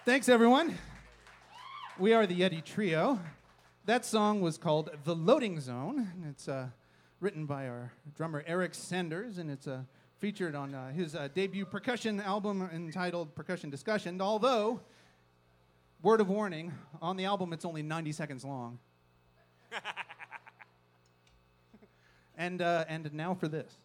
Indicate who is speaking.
Speaker 1: Thanks, everyone. We are the Yeti Trio. That song was called The Loading Zone. And it's written by our drummer, Eric Sanders, and it's featured on his debut percussion album entitled Percussion Discussion, although, word of warning, on the album it's only 90 seconds long. And now for this.